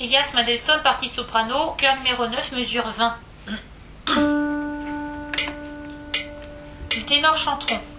Elias Mandelson, partie de soprano, chœur numéro 9, mesure 20. Les ténors chanteront